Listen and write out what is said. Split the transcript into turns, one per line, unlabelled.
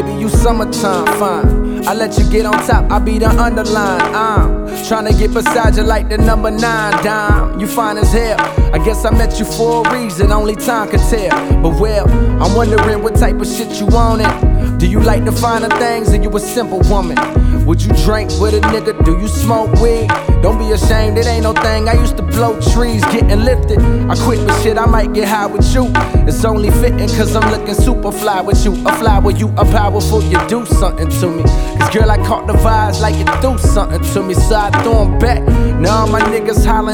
baby, you summertime fine. I let you get on top, I be the underline. I'm tryna get beside you like the number 9 dime. You fine as hell, I guess I met you for a reason, only time could tell. But well, I'm wondering what type of shit you want it. Do you like the finer things or you a simple woman? Would you drink with a nigga? Do you smoke weed? Don't be ashamed, it ain't no thing. I used to blow trees, getting lifted. I quit, but shit, I might get high with you. It's only fitting cause I'm looking super fly with you. A fly with you, a powerful, you do something to me. Cause girl, I caught the vibes like you do something to me. So I threw 'em back. Now all my niggas hollering